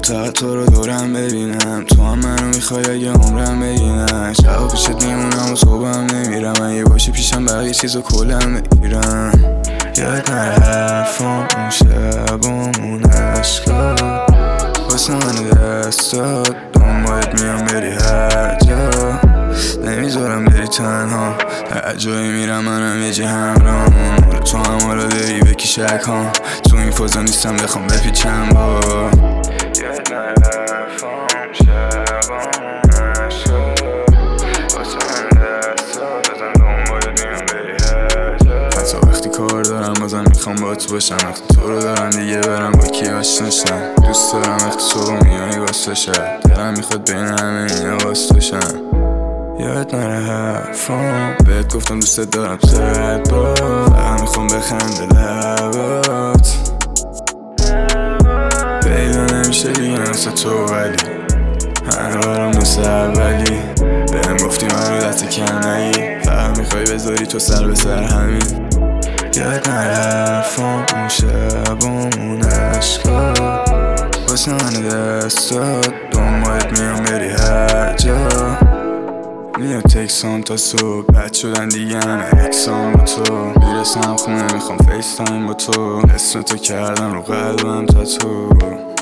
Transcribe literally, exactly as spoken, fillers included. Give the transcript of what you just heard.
معتقد تو رو دورم ببینم، تو هم منو میخوای اگه عمرم بگیرم. شب پیشت میمونم و صبحم نمیرم، اگه باشی پیشم بقیه چیزو کلم بگیرم. یاد نره حرفام اون شب اون عشقا، واسه من دست داد دنبالت میام بری هر جا. نمیذارم بری تنها، هر جایی میرم منم یه جه همراهم. تو هم حالا داری بکی شک ها، تو این فضا نیستم بخوام بپیچم با. یاد نره حرفام شبام عشقا، واسه من دست داد بزن دنبالت میام بری هر جا. حتی وقتی کار دارم بازم میخوام با تو باشم، وقتی تو رو دارم دیگه برم با کی آشناشم. دوست دارم وقتی صبح میای واسه شب، دلم میخواد بین همه اینا واسه. یاد نره حرفام، بهت گفتم دوست دارم صد بار، فقط میخوام بخنده لبات. پیدا نمیشه دیگه نسه تو ولی همه برام دوست اولی. بهم گفتی من رو دست کم نگی، فقط میخوای بذاری تو سر به سر همین. یاد نره حرفام اون شب اون عشقا، واسه من دست داد دنبالت میام بری هر جا. میام تکسام تا صبح، بد شدن دیگه همه اکسام با تو. میرسم خونه میخوام فیس تایم با تو، اسم تو کردم رو قلبم تا تو.